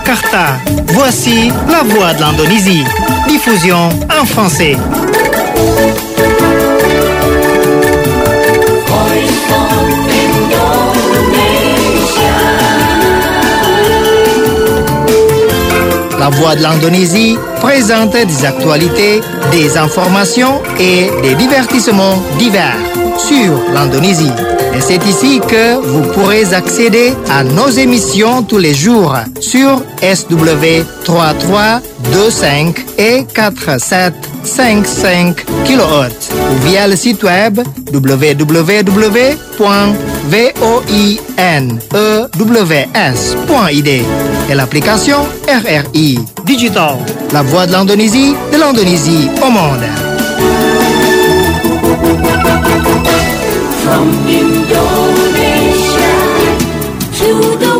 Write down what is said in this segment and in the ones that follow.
Jakarta. Voici la voix de l'Indonésie. Diffusion en français. La voix de l'Indonésie présente des actualités, des informations et des divertissements divers sur l'Indonésie. Et c'est ici que vous pourrez accéder à nos émissions tous les jours sur SW 3325 et 4755 kHz ou via le site web www.voinews.id et l'application RRI Digital, la voix de l'Indonésie au monde. From Indonesia to the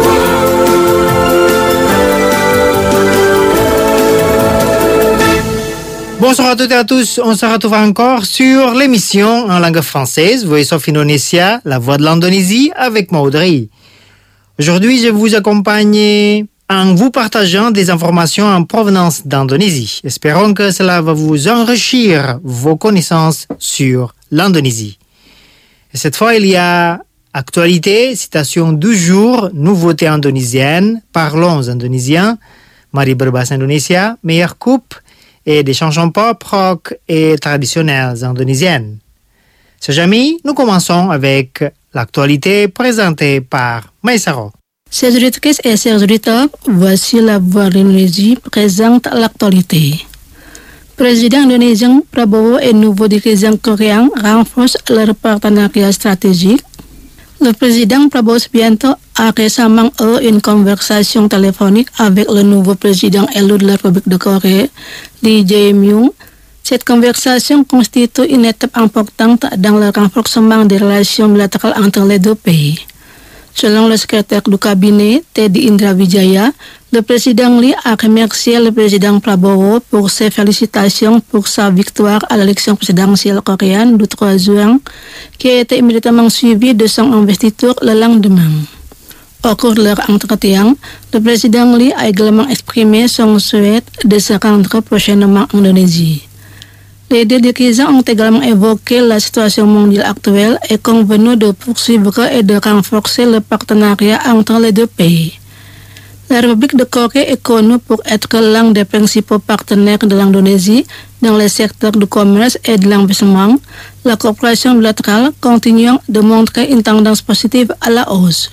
world. Bonsoir à toutes et à tous, on se retrouve encore sur l'émission en langue française Voice of Indonesia, la voix de l'Indonésie avec Maudry. Aujourd'hui, je vous accompagne en vous partageant des informations en provenance d'Indonésie. Espérons que cela va vous enrichir vos connaissances sur l'Indonésie. Et cette fois, il y a actualité, citation du jour, nouveauté indonésienne, parlons indonésien, mari berbahasa Indonesia, meilleure coupe et des chansons pop, rock et traditionnelles indonésiennes. Chers amis, nous commençons avec l'actualité présentée par Maïsaro. Chers auditeurs et chers auditeurs, voici la voix de l'Indonésie présente l'actualité. Président indonésien Prabowo et nouveau dirigeant coréen renforcent leur partenariat stratégique. Le président Prabowo Subianto a récemment eu une conversation téléphonique avec le nouveau président élu de la République de Corée, Lee Jae-myung. Cette conversation constitue une étape importante dans le renforcement des relations bilatérales entre les deux pays. Selon le secrétaire du cabinet, Teddy Indra Wijaya, le président Lee a remercié le président Prabowo pour ses félicitations pour sa victoire à l'élection présidentielle coréenne du 3 juin, qui a été immédiatement suivie de son investiture le lendemain. Au cours de leur entretien, le président Lee a également exprimé son souhait de se rendre prochainement en Indonésie. Les deux dirigeants ont également évoqué la situation mondiale actuelle et convenu de poursuivre et de renforcer le partenariat entre les deux pays. La République de Corée est connue pour être l'un des principaux partenaires de l'Indonésie dans les secteurs du commerce et de l'investissement. La coopération bilatérale continue de montrer une tendance positive à la hausse.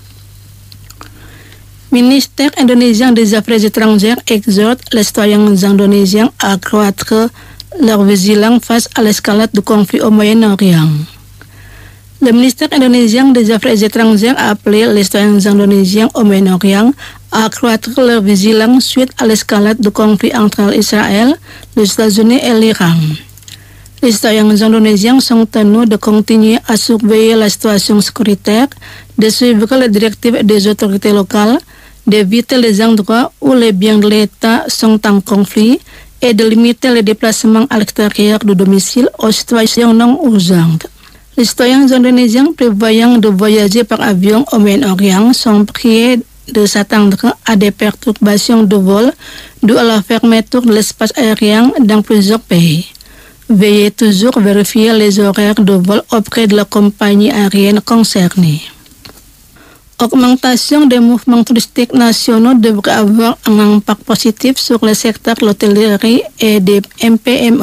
Le ministère indonésien des Affaires étrangères exhorte les citoyens indonésiens à accroître leur vigilance face à l'escalade du conflit au Moyen-Orient. Le ministère indonésien des Affaires étrangères a appelé les citoyens indonésiens au Moyen-Orient à accroître leur vigilance suite à l'escalade du conflit entre Israël, les États-Unis et l'Iran. Les citoyens indonésiens sont tenus de continuer à surveiller la situation sécuritaire, de suivre les directives des autorités locales, d'éviter les endroits où les biens de l'État sont en conflit et de limiter les déplacements à l'extérieur du domicile aux situations non urgentes. Les citoyens indonésiens prévoyant de voyager par avion au Moyen-Orient sont priés de s'attendre à des perturbations de vol dues à la fermeture de l'espace aérien dans plusieurs pays. Veuillez toujours vérifier les horaires de vol auprès de la compagnie aérienne concernée. Augmentation des mouvements touristiques nationaux devrait avoir un impact positif sur le secteur de l'hôtellerie et des MPME.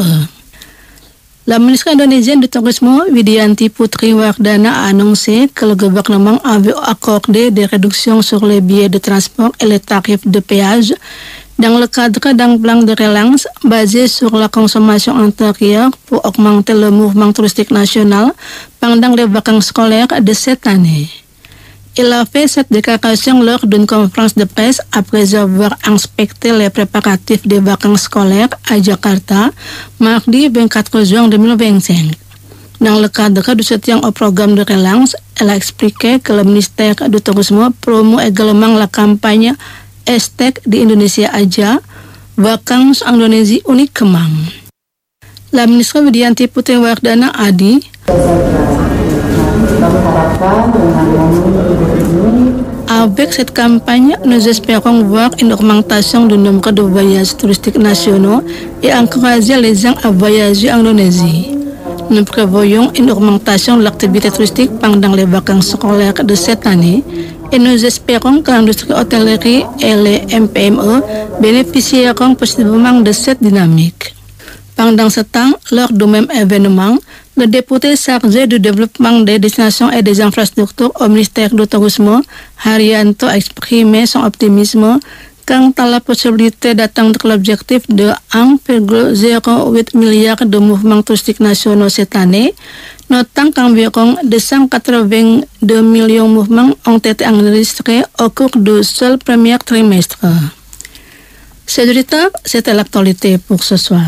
La ministre indonésienne du Tourisme, Widianti Putri Wardana, a annoncé que le gouvernement avait accordé des réductions sur les billets de transport et les tarifs de péage dans le cadre d'un plan de relance basé sur la consommation intérieure pour augmenter le mouvement touristique national pendant les vacances scolaires de cette année. Il a fait cette déclaration lors d'une conférence de presse après avoir inspecté les préparatifs des vacances scolaires à Jakarta, mardi 24 juin 2025. Dans le cadre du soutien au programme de relance, elle a expliqué que le ministère du Tourisme promeut également la campagne Hashtag di Indonesia Aja, Vacances Indonésie uniquement. La ministre Widianti Putri Wardana a dit, Kami harapkan dengan momen Idul ini Avec cette campagne, nous espérons voir une augmentation du nombre de voyages touristiques nationaux et encourager les gens à voyager en Indonésie. Nous prévoyons une augmentation de l'activité touristique pendant les vacances scolaires de cette année et nous espérons que l'industrie hôtellerie et les MPME bénéficieront positivement de cette dynamique. Pendant ce temps, lors du même événement, le député chargé du développement des destinations et des infrastructures au ministère du Tourisme, Haryanto, a exprimé son optimisme quant à la possibilité d'atteindre l'objectif de 1,08 milliard de mouvements touristiques nationaux cette année, notant qu'environ 282 millions de mouvements ont été enregistrés au cours du seul premier trimestre. Chers auditeurs, c'était l'actualité pour ce soir.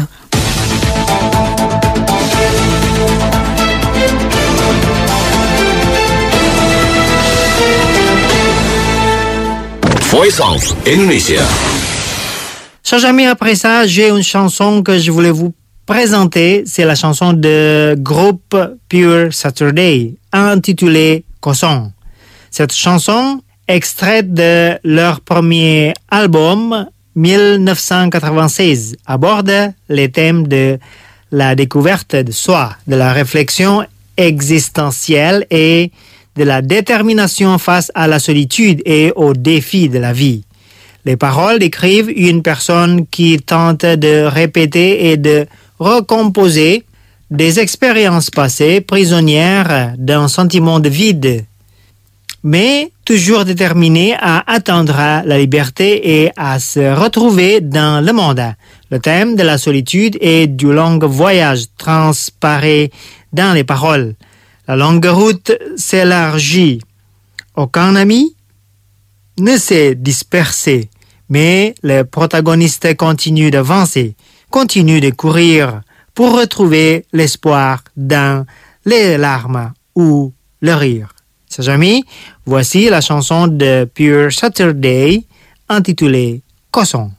Voice of Indonesia. Chers amis, après ça, j'ai une chanson que je voulais vous présenter. C'est la chanson de groupe Pure Saturday, intitulée Kosong. Cette chanson, extraite de leur premier album, 1996, aborde les thèmes de la découverte de soi, de la réflexion existentielle et de la détermination face à la solitude et aux défis de la vie. Les paroles décrivent une personne qui tente de répéter et de recomposer des expériences passées prisonnières d'un sentiment de vide, mais toujours déterminée à atteindre la liberté et à se retrouver dans le monde. Le thème de la solitude et du long voyage transparaît dans les paroles. La longue route s'élargit. Aucun ami ne s'est dispersé, mais le protagoniste continue d'avancer, continue de courir pour retrouver l'espoir dans les larmes ou le rire. Chers amis, voici la chanson de Pure Saturday intitulée Kosong.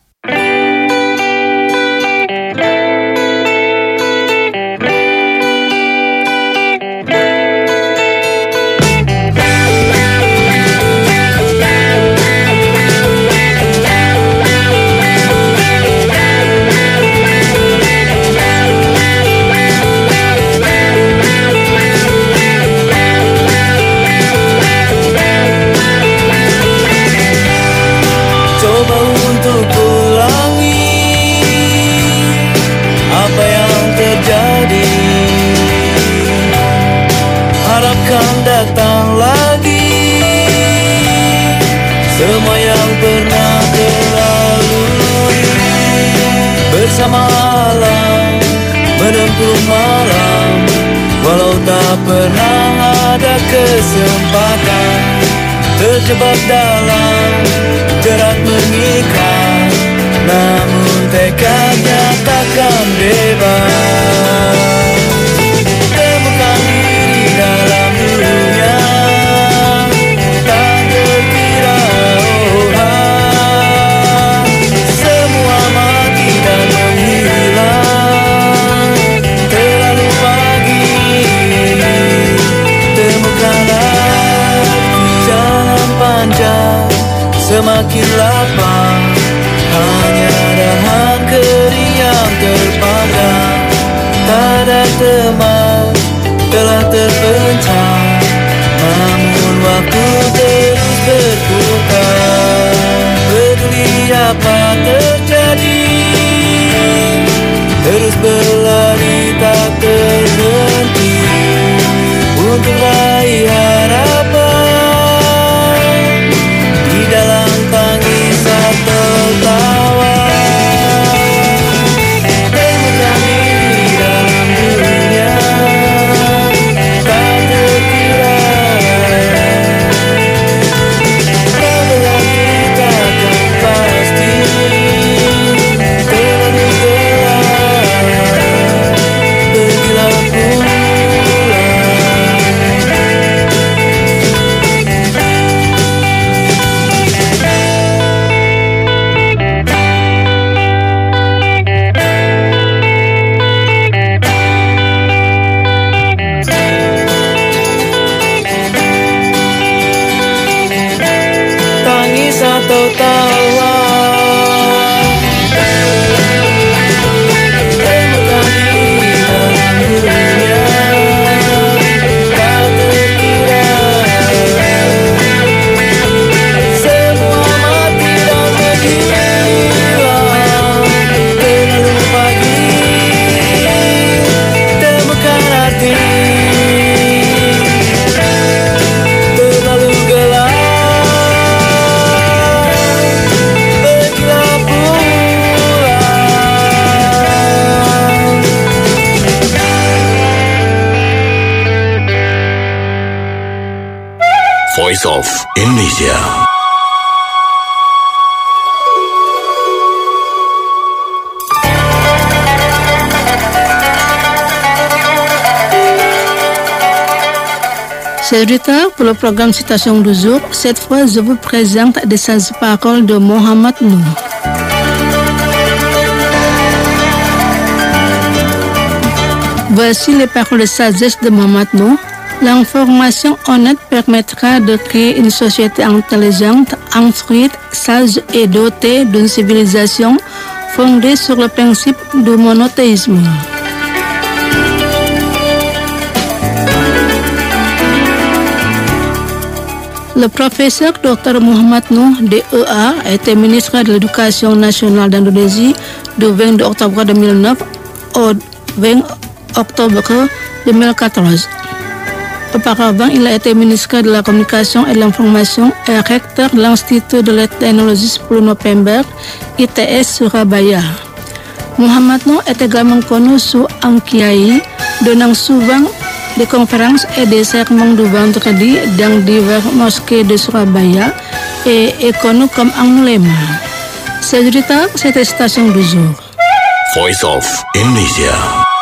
Datang lagi semua yang pernah terlalui, bersama alam menempuh malam, walau tak pernah ada kesempatan, terjebak dalam jerat mengikat, namun tekadnya takkan bebas. Temukan diri dalam dunia tak terkira, semua mati dan menghilang terlalu pagi. Temukan arti jalan panjang semakin lapang, hanya dahan kering yang terpandang. Tak ada teman telah terpencar, namun waktu terus berputar. Peduli apa terjadi, terus berlari tak terhenti untuk raih harapan di dalam tangisan tertawa. Temukan diri dalam dunia tak terkira, tak berarti takkan pasti terlalu gelap. Pergilah pulang. Voice of Indonesia. Chers auditeurs, pour le programme Citation du jour, cette fois je vous présente des sages paroles de Mohamed Nour. Voici les paroles de sagesse de Mohamed Nour. L'information honnête permettra de créer une société intelligente, instruite, sage et dotée d'une civilisation fondée sur le principe du monothéisme. Le professeur Dr Mohamed Nour, DEA, a été ministre de l'Éducation nationale d'Indonésie du 22 octobre 2009 au 20 octobre 2014. Auparavant, il a été ministre de la Communication et de l'Information et recteur de l'Institut de la Technologie 10 November, ITS Surabaya. Mohamed Nour est également connu sous un kiai, donnant souvent des conférences et des sermons du vendredi dans diverses mosquées de Surabaya et est connu comme un ulema. C'est cette station du jour. Voice of Indonesia.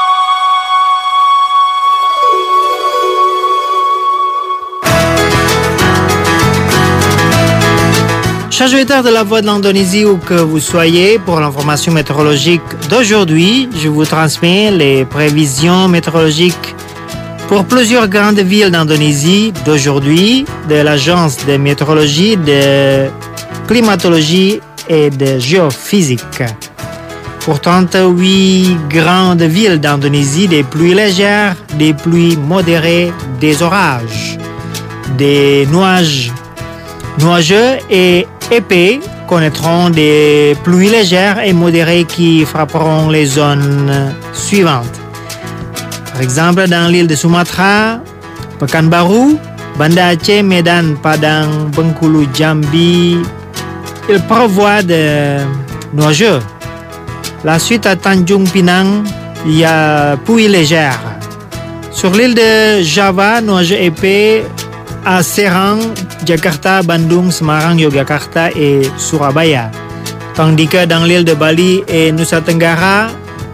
Chers auditeurs de la Voix de l'Indonésie, où que vous soyez, pour l'information météorologique d'aujourd'hui, je vous transmets les prévisions météorologiques pour plusieurs grandes villes d'Indonésie d'aujourd'hui, de l'Agence de météorologie, de climatologie et de géophysique. Pour 38 grandes villes d'Indonésie, des pluies légères, des pluies modérées, des orages, des nuages nuageux et épais connaîtront des pluies légères et modérées qui frapperont les zones suivantes. Par exemple, dans l'île de Sumatra, Pekanbaru, Banda Aceh, Medan, Padang, Bengkulu, Jambi, il prévoit de nuageux. La suite à Tanjung Pinang, il y a pluie légère. Sur l'île de Java, nuageux épais à Serang, Jakarta, Bandung, Semarang, Yogyakarta et Surabaya. Tandis que dans l'île de Bali et Nusa Tenggara,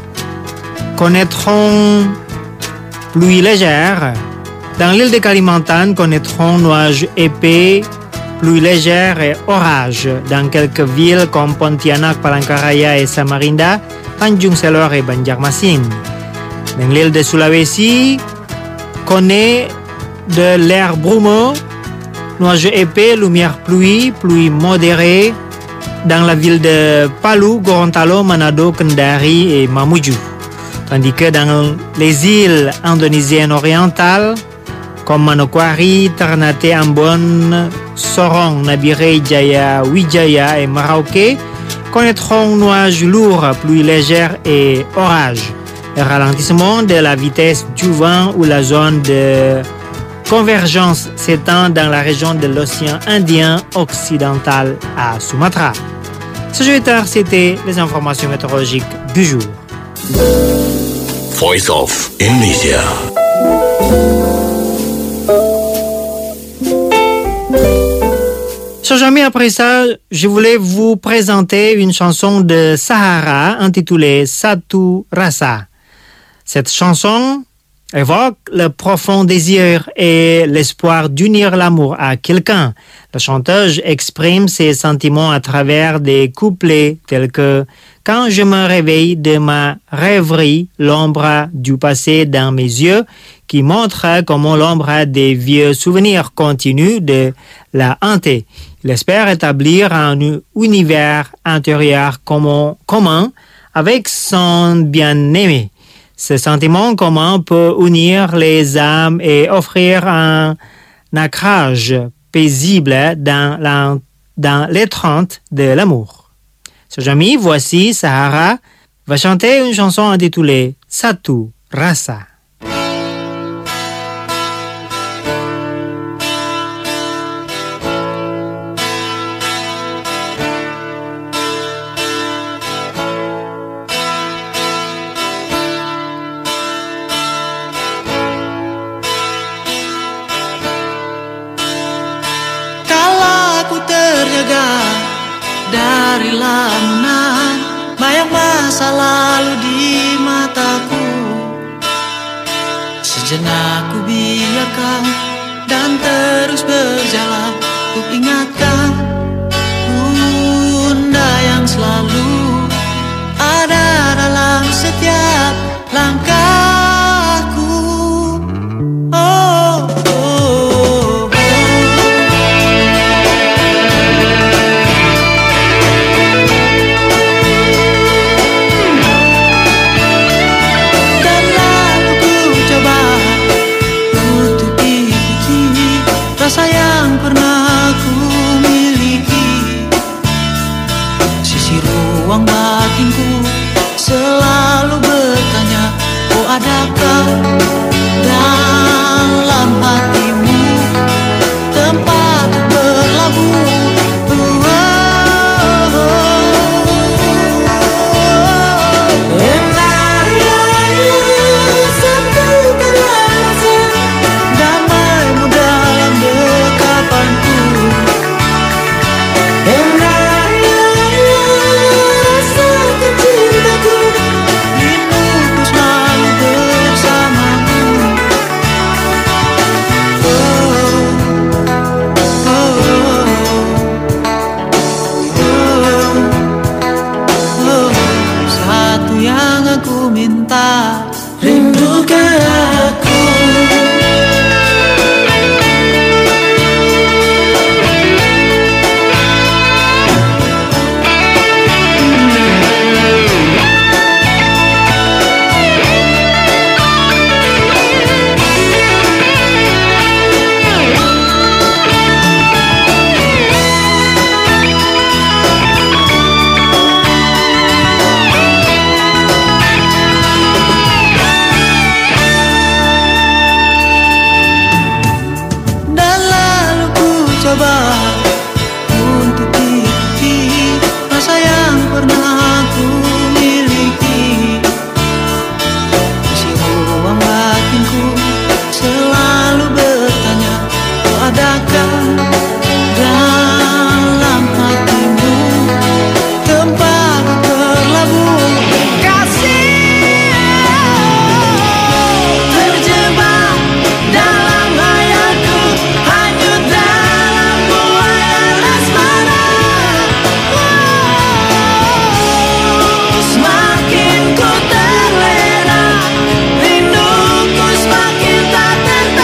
connaîtront pluie légère. Dans l'île de Kalimantan, connaîtront nuages épais, pluie légère et orages. Dans quelques villes comme Pontianak, Palangkaraya et Samarinda, Tanjung Selor et Banjarmasin. Dans l'île de Sulawesi, connaît de l'air brumeux, nuages épais, lumière pluie, pluie modérée. Dans la ville de Palu, Gorontalo, Manado, Kendari et Mamuju. Tandis que dans les îles indonésiennes orientales, comme Manokwari, Ternate, Ambon, Sorong, Nabire, Jaya, Wijaya et Merauke, connaîtront nuages lourds, pluie légère et orages. Le ralentissement de la vitesse du vent ou la zone de convergence s'étend dans la région de l'océan Indien occidental à Sumatra. Ce jeudi, c'était les informations météorologiques du jour. Voice of Indonesia. Chers amis, après ça, je voulais vous présenter une chanson de Sahara intitulée Satu Rasa. Cette chanson évoque le profond désir et l'espoir d'unir l'amour à quelqu'un. La chanteuse exprime ses sentiments à travers des couplets tels que « Quand je me réveille de ma rêverie, l'ombre du passé dans mes yeux » qui montre comment l'ombre des vieux souvenirs continue de la hanter. Il espère établir un univers intérieur commun avec son bien-aimé. Ce sentiment commun peut unir les âmes et offrir un ancrage paisible dans l'étreinte de l'amour. Chers amis, voici Sahara va chanter une chanson intitulée Satu Rasa. tergelegar dari lamunan bayang masa lalu di mataku. Sejenak ku biarkan dan terus berjalan, ku ingatkan Bunda yang selalu ada dalam setiap langkahku. Oh, oh, oh. Dan lalu ku coba untuk ikuti rasa yang pernah ku miliki. Sisi ruang batinku selalu bertanya, oh adakah dalam hatimu tempat berlabuh? Damaimu dalam dekapanku, rasa cintaku, rinduku selalu bersamamu. Satu yang aku minta, rindukan aku. Dan lalu ku coba untuk ikuti rasa yang pernah ku miliki. Isi ruang batinku selalu bertanya, oh adakah dalam hatimu tempat berlabuh? Kasih terjebak dalam hayalku, hanyut dalam buayan asmara. Semakin ku terlena, rinduku semakin tak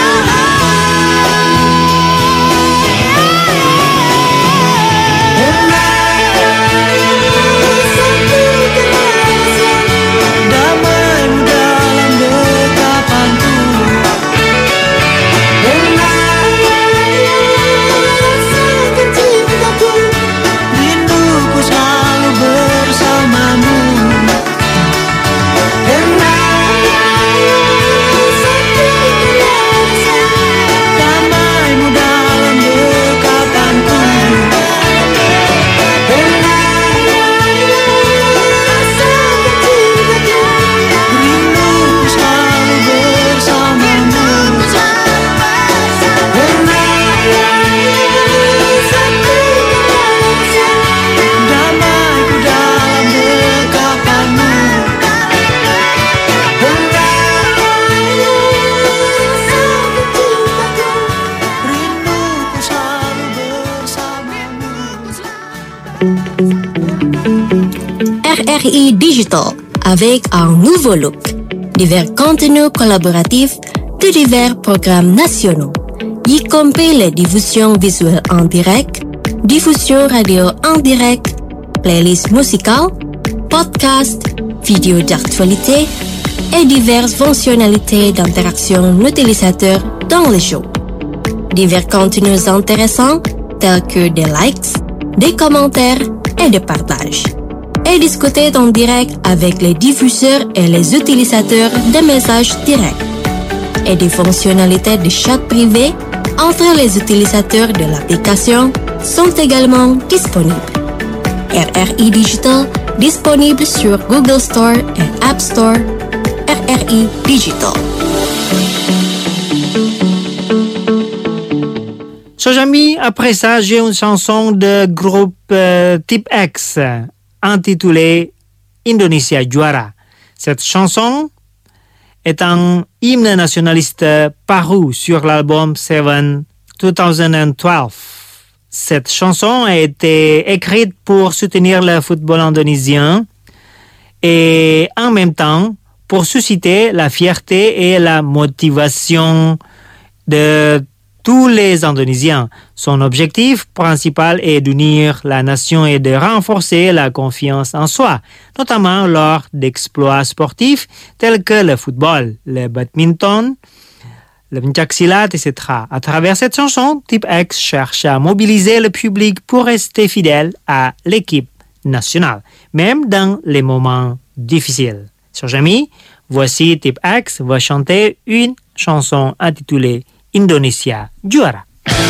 tertahan. Damaimu dalam dekapanku, rinduku selalu bersamamu. Damaimu dalam dekapanku, rinduku selalu bersamamu. Damaiku dalam dekapanmu, rinduku selalu bersamamu. RRI Digital, avec un nouveau look. Divers contenus collaboratifs de divers programmes nationaux, y compris les diffusions visuelles en direct, diffusion radio en direct, playlists musicales, podcasts, vidéos d'actualité et diverses fonctionnalités d'interaction utilisateur dans les shows. Divers contenus intéressants tels que des likes, des commentaires et des partages. Et discuter en direct avec les diffuseurs et les utilisateurs de messages directs. Et des fonctionnalités de chat privé entre les utilisateurs de l'application sont également disponibles. RRI Digital, disponible sur Google Store et App Store. RRI Digital. So Chers amis, après ça, j'ai une chanson de groupe Type X intitulée Indonesia Juara. Cette chanson est un hymne nationaliste paru sur l'album Seven 2012. Cette chanson a été écrite pour soutenir le football indonésien et en même temps pour susciter la fierté et la motivation de tous les Indonésiens. Son objectif principal est d'unir la nation et de renforcer la confiance en soi, notamment lors d'exploits sportifs tels que le football, le badminton, le pencaksilat, etc. À travers cette chanson, Type X cherche à mobiliser le public pour rester fidèle à l'équipe nationale, même dans les moments difficiles. Chers amis, voici Type X va chanter une chanson intitulée Indonesia Juara.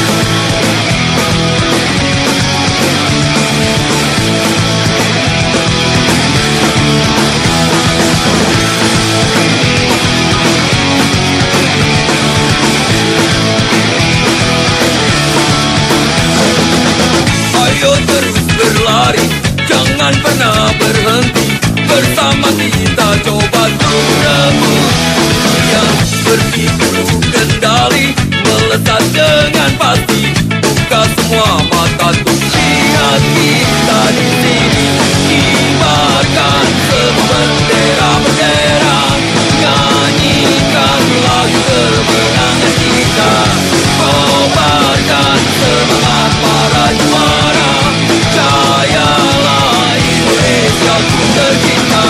Ayo terus berlari, jangan pernah berhenti. Bersama kita coba rebut yang begitu kendali, melesat dengan pasti. Buka semua mata untuk lihat kita di sini. Kibarkan semua bendera-bendera, nyanyikan lagu kemenangan kita. Kobarkan semangat para juara, jayalah Indonesia ku tercinta.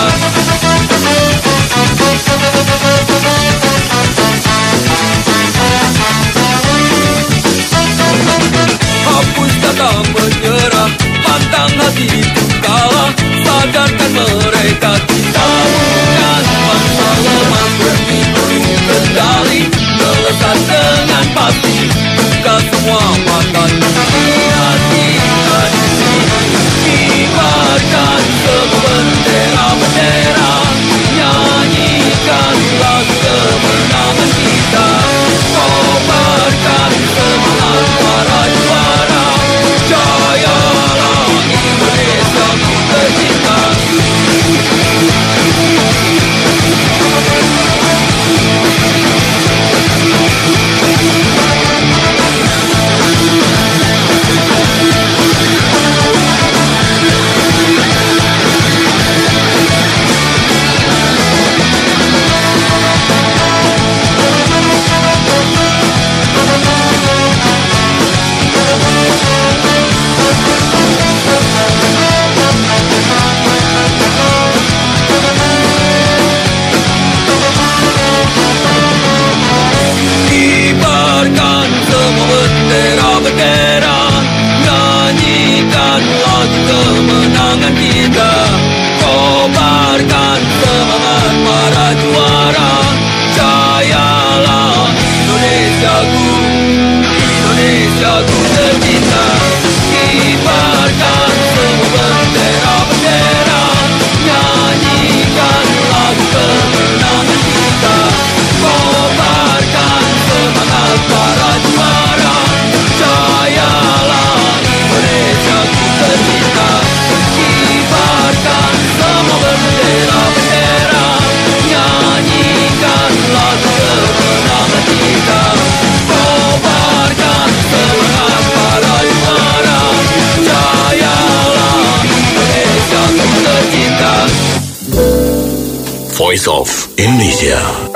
Hapus kata menyerah, pantang hati itu kalah. Sadarkan mereka kita bukan bangsa lemah, berhitung kendali, melesat dengan pasti. Buka semua mata, lihat kita di sini. Kibarkan semua bendera-bendera, nyanyikan lagu kemenangan kita. Kobarkan semangat para juara, jayalah Indonesia ku tercinta. Kibarkan semua bendera-bendera, nyanyikan lagu kemenangan kita. Kobarkan semangat para juara, jayalah Indonesia ku tercinta. Kibarkan semua bendera-bendera, nyanyikan lagu kemenangan kita. Kobarkan semangat para juara, jayalah Indonesia ku tercinta. Kibarkan semua bendera-bendera, nyanyikan lagu kemenangan kita. Kobarkan semangat para juara, jayalah Indonesia ku tercinta. Voice of Indonesia.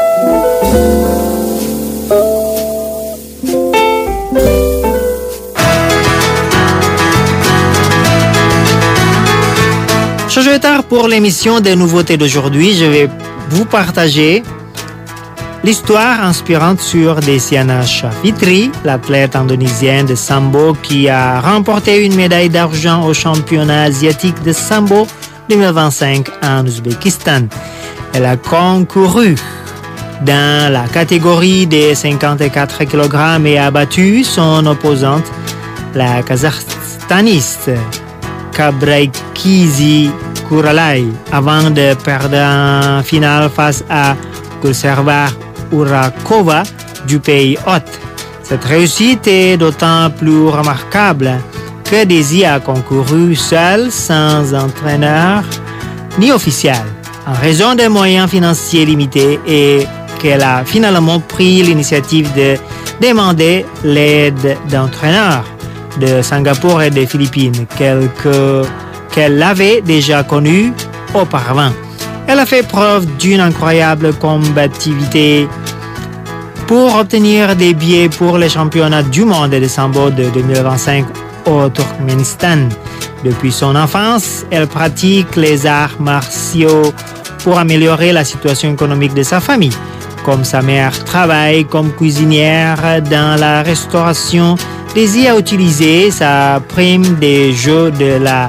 Chers auditeurs, pour l'émission des nouveautés d'aujourd'hui, je vais vous partager l'histoire inspirante sur Desiana Shafitri, l'athlète indonésienne de sambo qui a remporté une médaille d'argent au championnat asiatique de sambo 2025 en Ouzbékistan. Elle a concouru dans la catégorie des 54 kg et a battu son opposante, la kazakhstaniste Kabraykizi Kuralay, avant de perdre en finale face à Gulservar Urakova du pays hôte. Cette réussite est d'autant plus remarquable que Daisy a concouru seule, sans entraîneur ni officiel, en raison des moyens financiers limités et qu'elle a finalement pris l'initiative de demander l'aide d'entraîneurs de Singapour et des Philippines, qu'elle avait déjà connus auparavant. Elle a fait preuve d'une incroyable combativité pour obtenir des billets pour les championnats du monde de sambo de 2025 au Turkménistan. Depuis son enfance, elle pratique les arts martiaux pour améliorer la situation économique de sa famille. Comme sa mère travaille comme cuisinière dans la restauration, Daisy a utilisé sa prime des Jeux de la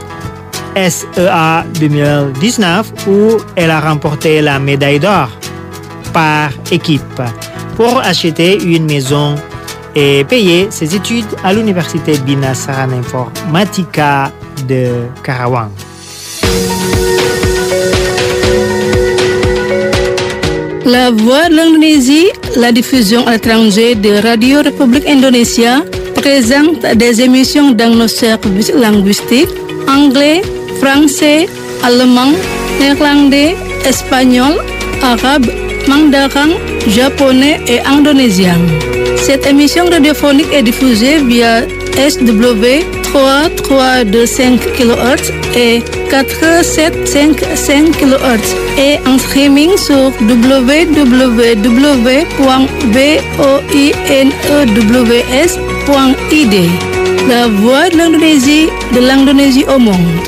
SEA 2019 où elle a remporté la médaille d'or par équipe pour acheter une maison et payer ses études à l'université Bina Saran Informatica de Karawang. La Voix de l'Indonésie, la diffusion à l'étranger de Radio République Indonésia, présente des émissions dans nos services linguistiques anglais, français, allemand, néerlandais, espagnol, arabe, mandarin, japonais et indonésien. Cette émission radiophonique est diffusée via SW 3325 kHz et 4755 kHz et en streaming sur www.voinews.id. La Voix de l'Indonésie au monde.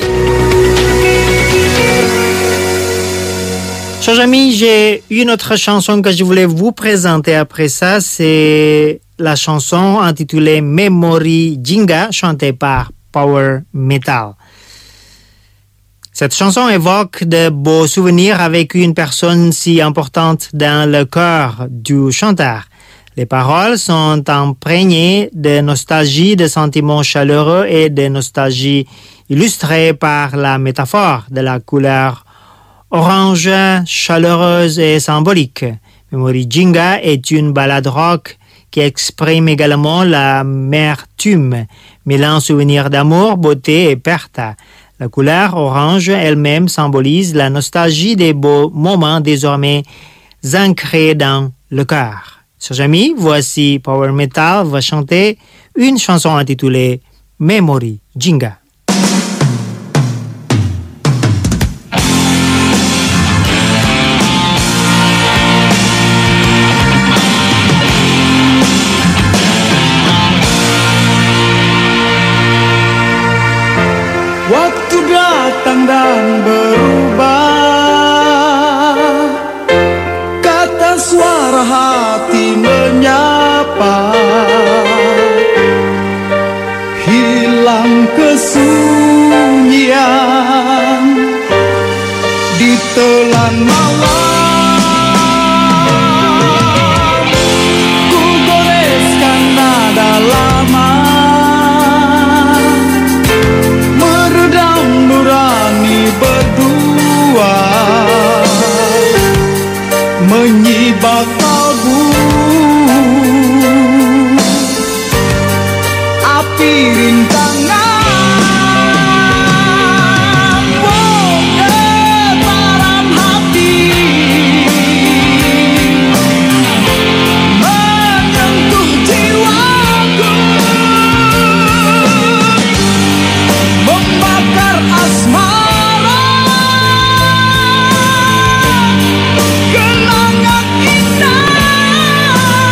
Chers amis, j'ai une autre chanson que je voulais vous présenter après ça. C'est la chanson intitulée Memory Jingga, chantée par Power Metal. Cette chanson évoque de beaux souvenirs avec une personne si importante dans le cœur du chanteur. Les paroles sont imprégnées de nostalgie, de sentiments chaleureux et de nostalgie illustrée par la métaphore de la couleur orange, chaleureuse et symbolique. Memory Jingga est une ballade rock qui exprime également l'amertume, mêlant souvenirs d'amour, beauté et perte. La couleur orange elle-même symbolise la nostalgie des beaux moments désormais ancrés dans le cœur. Chers amis, voici Power Metal va chanter une chanson intitulée Memory Jingga. Waktu datang dan berubah, kata suara hati menyapa, hilang kesunyian di telan malam, ku goreskan nada lama, berdua menyibak kalbu, api rintangan, getaran hati menyentuh jiwaku, membakar asmara. Kenangan indah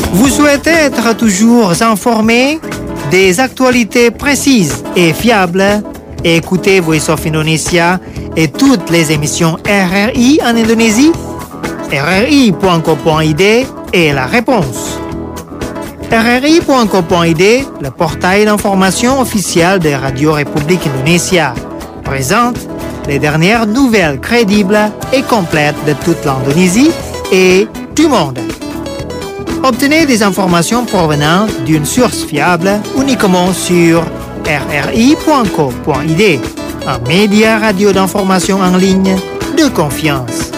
Vous souhaitez être toujours informé des actualités précises et fiables? Écoutez Voice of Indonesia et toutes les émissions RRI en Indonésie? RRI.co.id est la réponse. RRI.co.id, le portail d'information officiel de Radio République Indonésia, présente les dernières nouvelles crédibles et complètes de toute l'Indonésie et du monde. Obtenez des informations provenant d'une source fiable uniquement sur rri.co.id, un média radio d'information en ligne de confiance.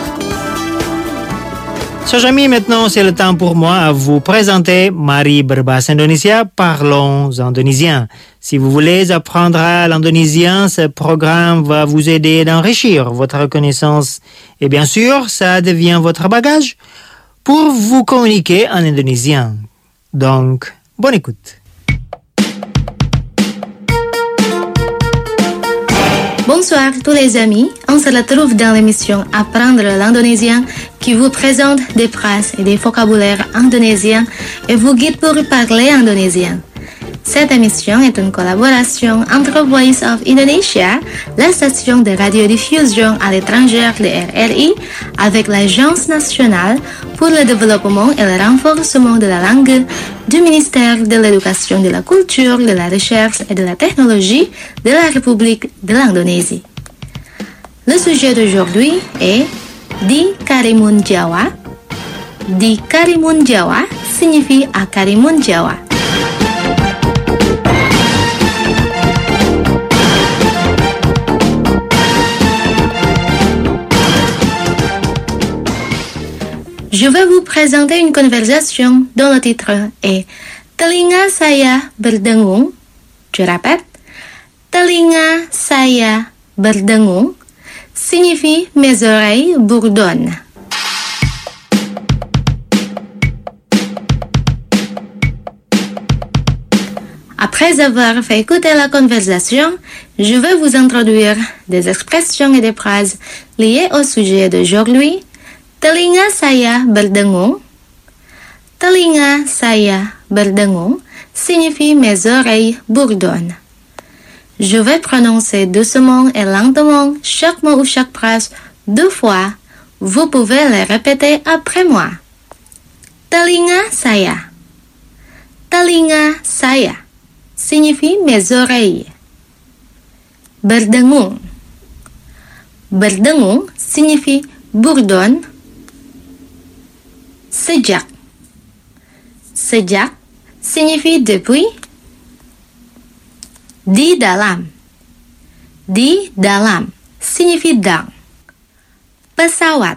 Chers amis, maintenant c'est le temps pour moi à vous présenter Mari Berbahasa Indonesia, parlons indonésien. Si vous voulez apprendre l'indonésien, ce programme va vous aider d'enrichir votre connaissance et bien sûr, ça devient votre bagage pour vous communiquer en indonésien. Donc, bonne écoute. Bonsoir tous les amis, on se retrouve dans l'émission Apprendre l'indonésien qui vous présente des phrases et des vocabulaires indonésiens et vous guide pour parler indonésien. Cette émission est une collaboration entre Voice of Indonesia, la station de radiodiffusion à l'étranger de RRI, avec l'Agence nationale pour le développement et le renforcement de la langue du ministère de l'Éducation, de la Culture, de la Recherche et de la Technologie de la République de l'Indonésie. Le sujet d'aujourd'hui est Di Karimun Jawa. Di Karimun Jawa signifie à Karimun Jawa. Je vais vous présenter une conversation dont le titre est Telinga saya berdengung. Je répète, Telinga saya berdengung signifie mes oreilles bourdonnent. Après avoir fait écouter la conversation, je vais vous introduire des expressions et des phrases liées au sujet d'aujourd'hui. Telinga saya berdengung. Telinga saya berdengung signifie mes oreilles bourdonnent. Je vais prononcer doucement et lentement chaque mot ou chaque phrase 2 fois. Vous pouvez les répéter après moi. Telinga saya. Telinga saya signifie mes oreilles. Berdengung. Berdengung signifie bourdonne. Sejak. Sejak signifie depuis. Di dalam. Di dalam signifie dans. Pesawat.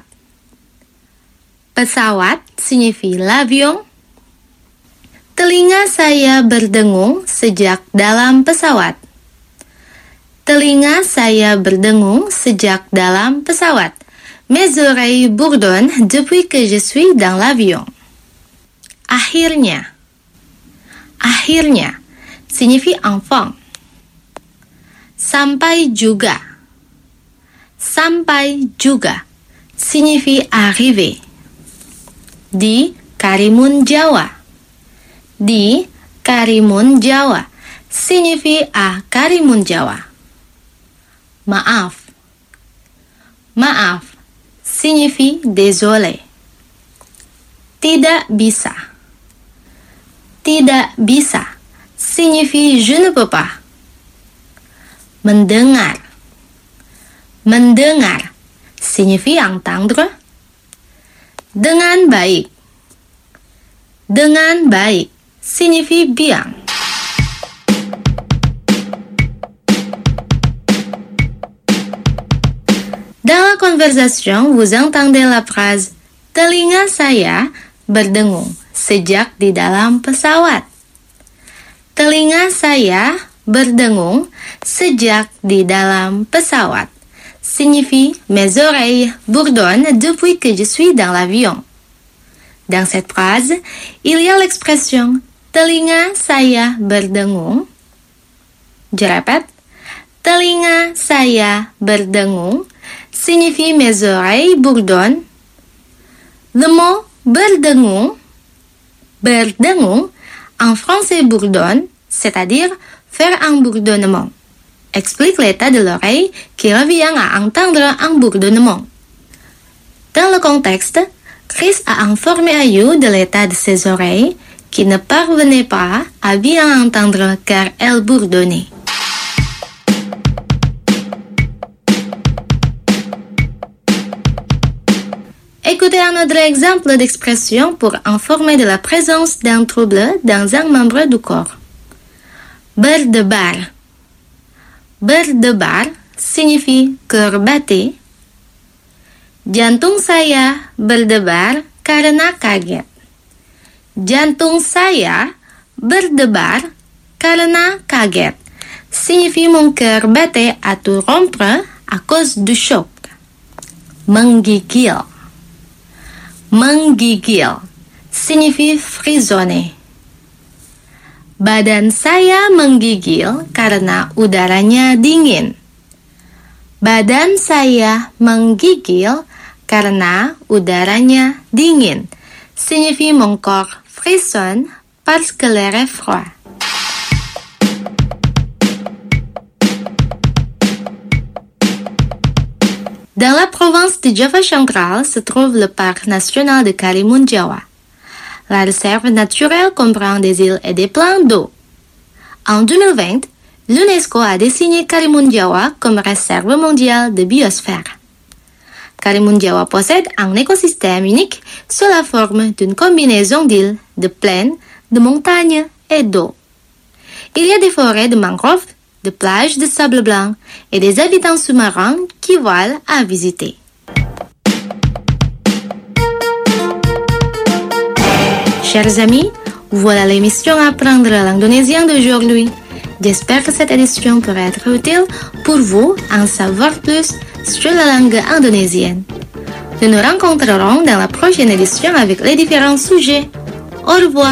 Pesawat signifie l'avion. Telinga saya berdengung sejak dalam pesawat. Telinga saya berdengung sejak dalam pesawat. Mes oreilles bourdonnent depuis que je suis dans l'avion. Akhirnya. Akhirnya signifie enfin. Sampai juga. Sampai juga signifie arriver. Di Karimun Jawa. Di Karimun Jawa signifie à Karimun Jawa. Maaf. Maaf signifie désolé. Tidak bisa. Tidak bisa signifie je ne peux pas. Mendengar. Mendengar signifie entendre. Dengan baik. Dengan baik signifie bien. Dans la conversation, vous entendez la phrase Telinga saya berdengung sejak di dalam pesawat. Telinga saya berdengung sejak di dalam pesawat signifie mes oreilles bourdonnent depuis que je suis dans l'avion. Dans cette phrase, il y a l'expression Telinga saya berdengung. Je répète, Telinga saya berdengung signifie mes oreilles bourdonnent. Le mot berdengung Berdengung, en français bourdonne, c'est-à-dire faire un bourdonnement. Explique l'état de l'oreille qui revient à entendre un bourdonnement. Dans le contexte, Chris a informé Ayu de l'état de ses oreilles qui ne parvenaient pas à bien entendre car elles bourdonnaient. Écoutez un autre exemple d'expression pour informer de la présence d'un trouble dans un membre du corps. Berdebar. Berdebar signifie cœur batté. Jantung saya berdebar karena kaget. Jantung saya berdebar karena kaget signifie mon cœur battait à tout rompre à cause du choc. Menggigil. Menggigil signifie frissonner. Badan saya menggigil karena udaranya dingin. Badan saya menggigil karena udaranya dingin signifie mon corps frissonne parce que l'air est froid. Dans la province de Java central se trouve le parc national de Karimun Jawa. La réserve naturelle comprend des îles et des plans d'eau. En 2020, l'UNESCO a désigné Karimun Jawa comme réserve mondiale de biosphère. Karimun Jawa possède un écosystème unique sous la forme d'une combinaison d'îles, de plaines, de montagnes et d'eau. Il y a des forêts de mangroves, de plages de sable blanc et des habitants sous-marins qui valent à visiter. Chers amis, voilà l'émission Apprendre l'indonésien d'aujourd'hui. J'espère que cette édition pourra être utile pour vous en savoir plus sur la langue indonésienne. Nous nous rencontrerons dans la prochaine édition avec les différents sujets. Au revoir.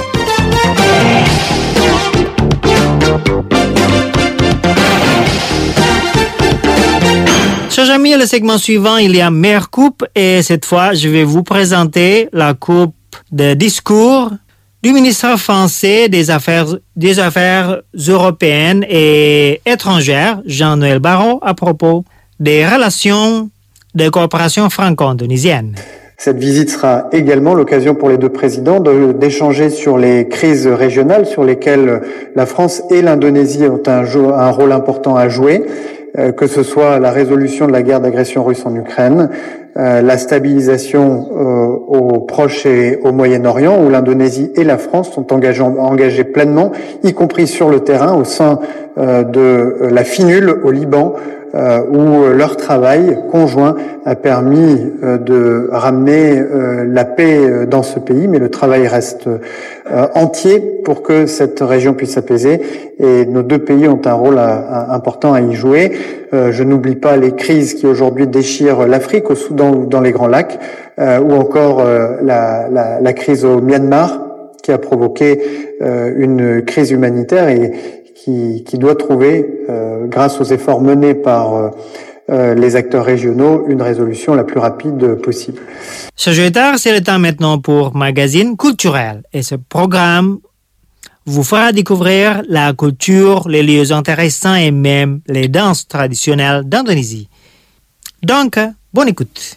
Chers amis, le segment suivant, il y a meilleure coupe et cette fois, je vais vous présenter la coupe de discours du ministre français des Affaires européennes et étrangères, Jean-Noël Barrot, à propos des relations de coopération franco-indonésienne. Cette visite sera également l'occasion pour les deux présidents d'échanger sur les crises régionales sur lesquelles la France et l'Indonésie ont un rôle important à jouer, que ce soit la résolution de la guerre d'agression russe en Ukraine, la stabilisation au Proche et au Moyen-Orient, où l'Indonésie et la France sont engagées pleinement, y compris sur le terrain, au sein de la FINUL au Liban, où leur travail conjoint a permis de ramener la paix dans ce pays, mais le travail reste entier pour que cette région puisse s'apaiser et nos deux pays ont un rôle important à y jouer. Je n'oublie pas les crises qui aujourd'hui déchirent l'Afrique, au Soudan ou dans les Grands Lacs, ou encore la crise au Myanmar qui a provoqué une crise humanitaire et qui doit trouver, grâce aux efforts menés par les acteurs régionaux, une résolution la plus rapide possible. Chers auditeurs, c'est le temps maintenant pour Magazine culturel. Et ce programme vous fera découvrir la culture, les lieux intéressants et même les danses traditionnelles d'Indonésie. Donc, bonne écoute.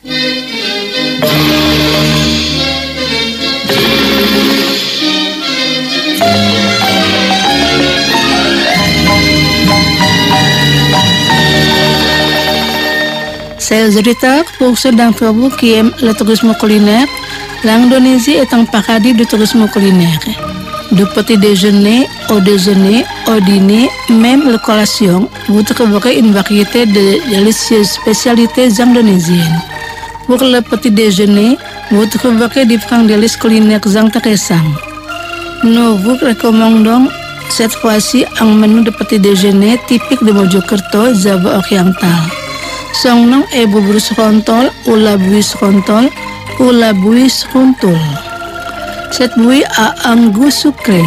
Chers auditeurs, pour ceux d'entre vous qui aiment le tourisme culinaire, l'Indonésie est un paradis de tourisme culinaire. Du petit déjeuner, au dîner, même la collation, vous trouverez une variété de délicieuses spécialités indonésiennes. Pour le petit déjeuner, vous trouverez différents délices culinaires intéressants. Nous vous recommandons cette fois-ci un menu de petit déjeuner typique de Mojokerto, Java oriental. Son nom est bubur serontol ou la bouillie serontol ou la bouillie seruntul. Cette bouillie a un goût sucré.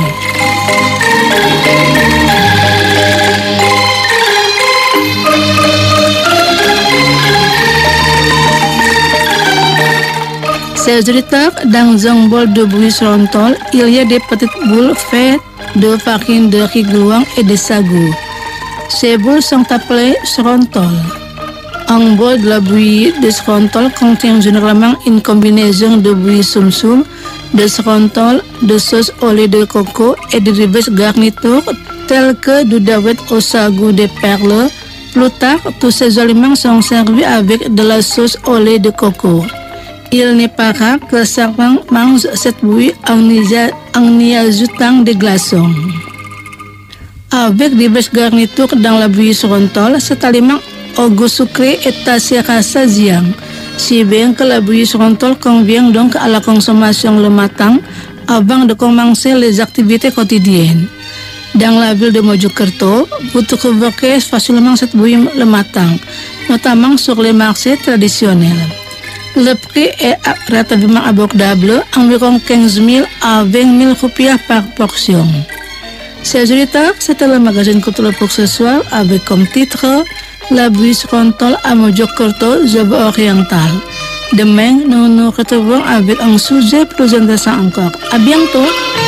Chers auditeurs, dans un bol de bruit frontal, il y a des petites boules faites de farine de riz gluant et de sago. Ces boules sont appelées frontales. Un bol de la bouillie de frontal contient généralement une combinaison de bouillie soum-soum, de frontal, de sauce au lait de coco et de diverses garnitures telles que du davet au sago de perles. Plus tard, tous ces aliments sont servis avec de la sauce au lait de coco. Il n'est pas rare que certains mangent cette bouillie en y ajoutant des glaçons. Avec diverses garnitures dans la bouillie frontale, cet aliment au goût sucré est assez rassasiant, si bien que la bouillie frontale convient donc à la consommation le matin avant de commencer les activités quotidiennes. Dans la ville de Mojokerto, vous trouverez facilement cette bouillie le matin, notamment sur les marchés traditionnels. Le prix est relativement abordable, environ 15 000 à 20 000 rupiah par portion. Chers auditeurs, c'était le magazine culturel pour ce soir avec comme titre La bouillie frontale à Mojokerto, Java oriental. Demain, nous nous retrouvons avec un sujet plus intéressant encore. À bientôt!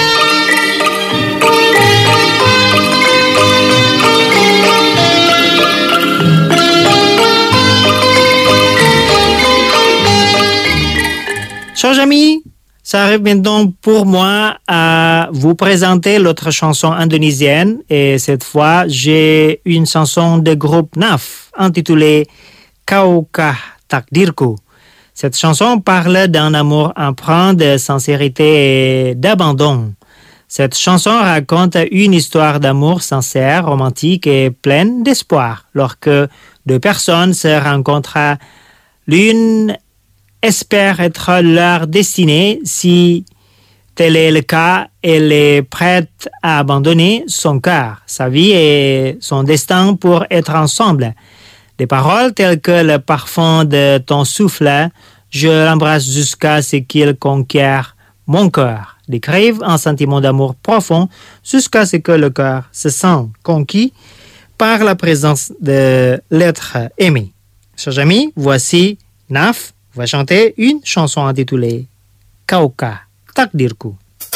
Chers amis, ça arrive maintenant pour moi à vous présenter l'autre chanson indonésienne. Et cette fois, j'ai une chanson de groupe NAF intitulée Kaukah Takdirku. Cette chanson parle d'un amour empreint de sincérité et d'abandon. Cette chanson raconte une histoire d'amour sincère, romantique et pleine d'espoir. Lorsque deux personnes se rencontrent, l'une espère être leur destinée. Si tel est le cas, elle est prête à abandonner son cœur, sa vie et son destin pour être ensemble. Des paroles telles que le parfum de ton souffle, je l'embrasse jusqu'à ce qu'il conquiert mon cœur, décrivent un sentiment d'amour profond jusqu'à ce que le cœur se sente conquis par la présence de l'être aimé. Chers amis, voici Naf va chanter une chanson intitulée Kaukah Takdirku.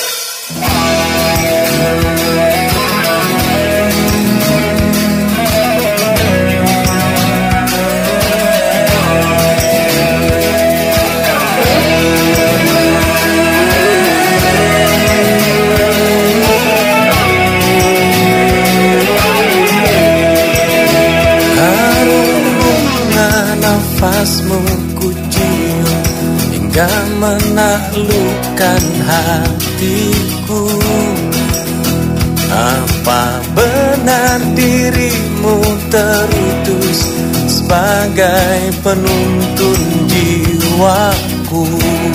Nafasmu ku cium hingga menaklukkan hatiku. Apa benar dirimu terutus sebagai penuntun jiwaku?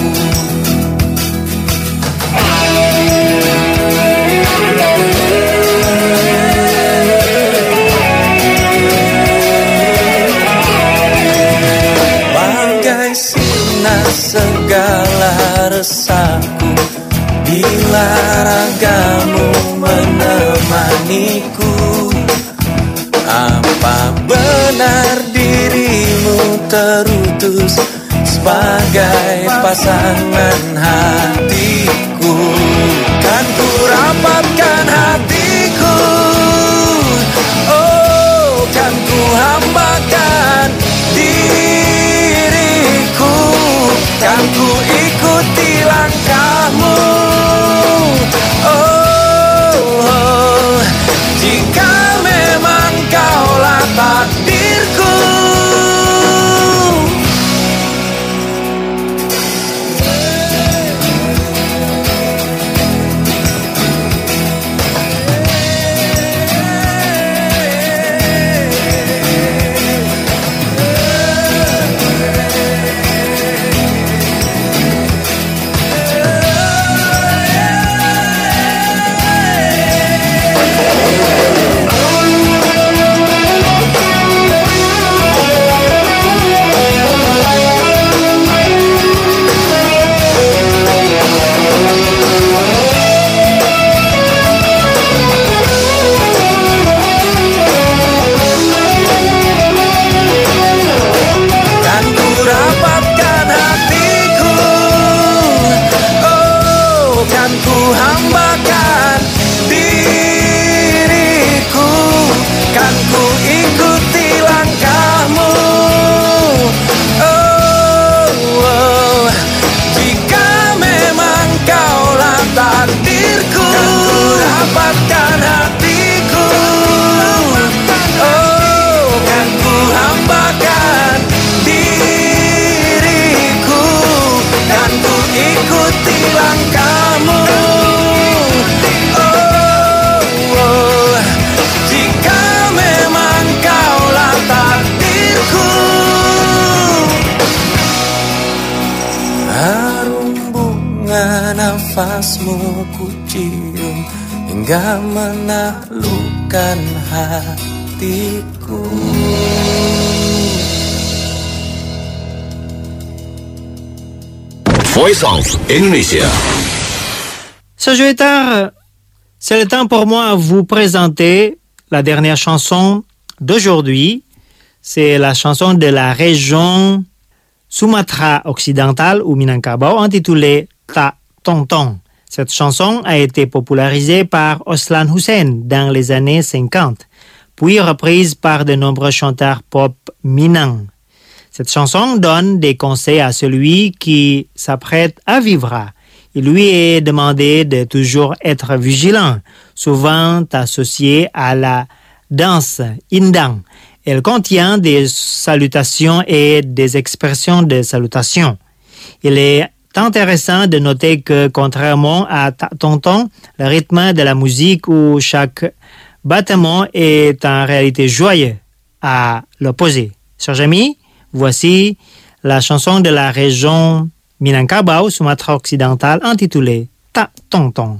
Segala resahku bila ragamu menemaniku. Apa benar dirimu terutus sebagai pasangan hatiku? Kan ku rapatkan hatiku, oh kan ku hambakan diriku. Kan ku ikuti langkahmu, oh, jika memang kaulah takdirku. ku cium hingga menaklukkan hatiku. Voice of Indonesia. Sajoetar, c'est le temps pour moi à vous présenter la dernière chanson d'aujourd'hui. C'est la chanson de la région Sumatra occidentale ou Minangkabau intitulée Ta Tong Tong. Cette chanson a été popularisée par Oslan Hussein dans les années 50, puis reprise par de nombreux chanteurs pop Minang. Cette chanson donne des conseils à celui qui s'apprête à vivre. Il lui est demandé de toujours être vigilant, souvent associé à la danse indang. Elle contient des salutations et des expressions de salutation. Il est intéressant de noter que, contrairement à Ta Tong Tong, le rythme de la musique où chaque battement est en réalité joyeux, à l'opposé. Chers amis, voici la chanson de la région Minangkabau, Sumatra occidentale, intitulée Ta Tong Tong.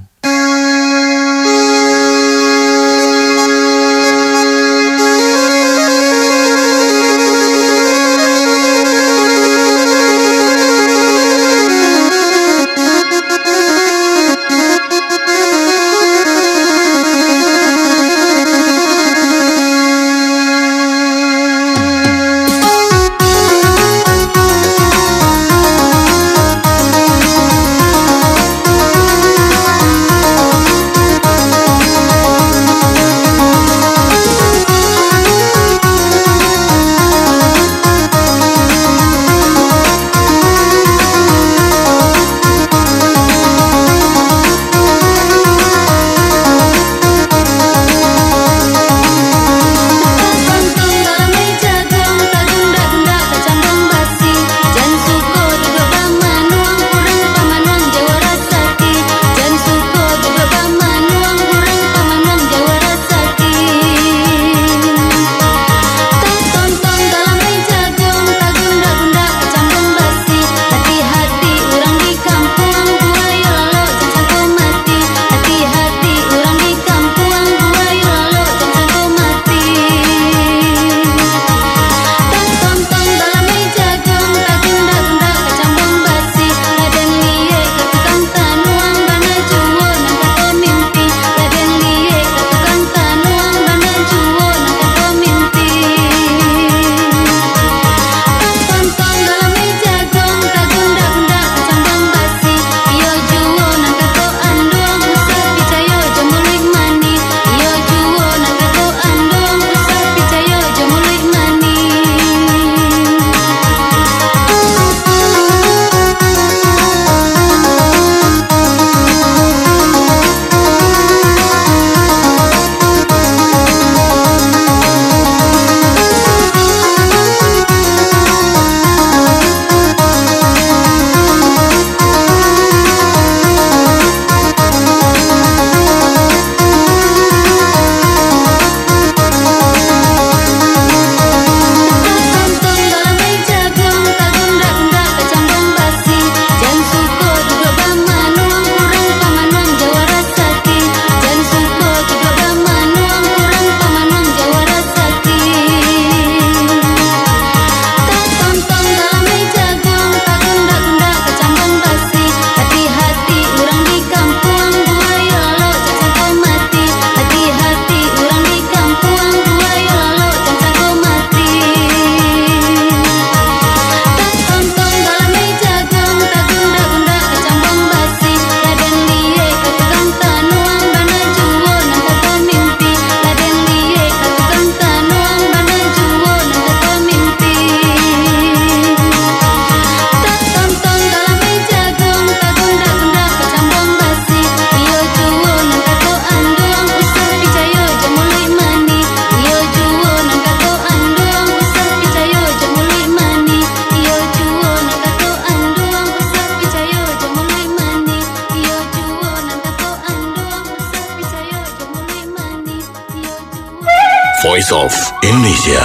Voice of Indonesia.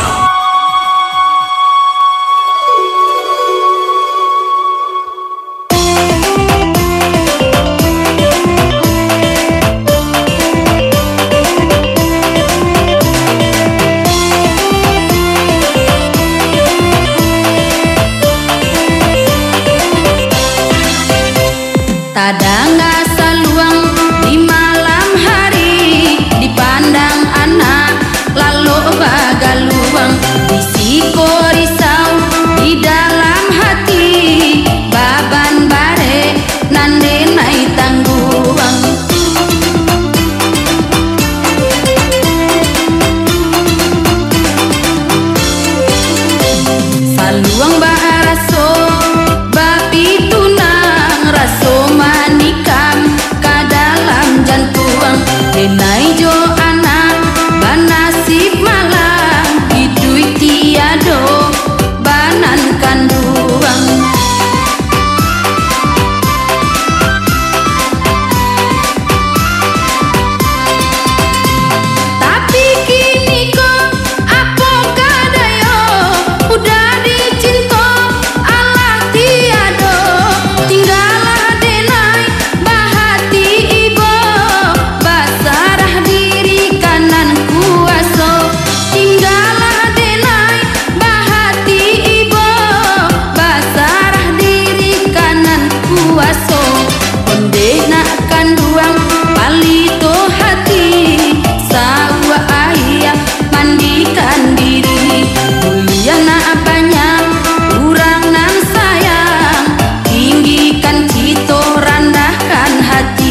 denai jo anak banasib malang hidup tiado banan kanduang. Tapi kini kok apa kadayo udah dicinta Allah tiado tinggalah denai bahati ibo basarah diri kanan kuaso tinggalah denai bahati ibo basarah diri kanan kuaso onde nak kanduang palito hati sawa ayah mandikan diri mulia nak banyak kurang nan sayang tinggikan cito randahkan hati.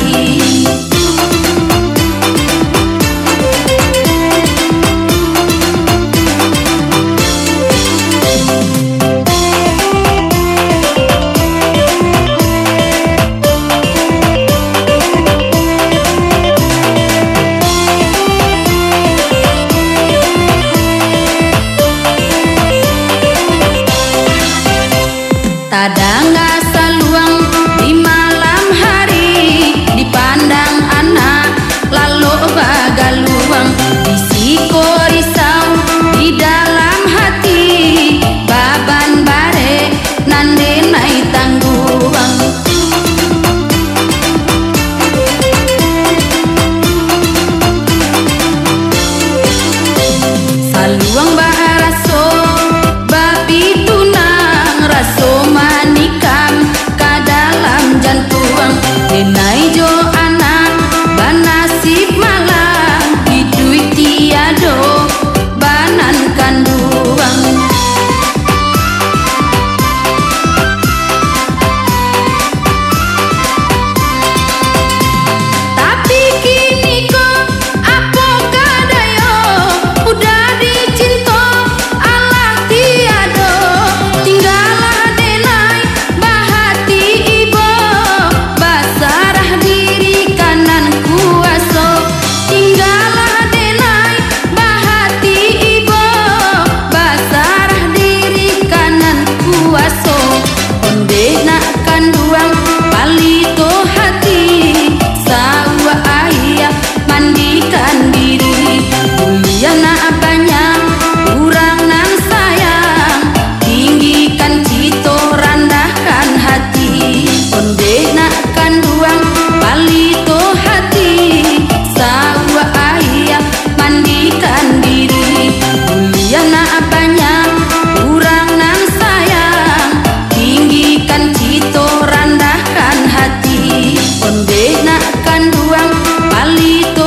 Tadangga saluang di malam hari dipandang anak lalu bagaluang risiko risau di dalam hati baban bare nande nai tangguang. Saluang baharaso babi tunang raso manikam ka dalam jantuang denai jo anak banasib malang hidup tiado banan kanduang. Tapi kini kok apa kadayo udah dicinta Allah tiado tinggalah denai bahati ibo basarah diri kanan kuaso tinggalah denai bahati ibo basarah diri kanan kuaso onde nak kanduang palito hati sawa ayah mandikan diri mulia nak banyak kurang nan sayang tinggikan cito randahkan hati onde nak kanduang palito hati sawa ayah mandikan diri mulia nak banyak kurang nan sayang tinggikan cito randahkan hati onde nak kanduang palito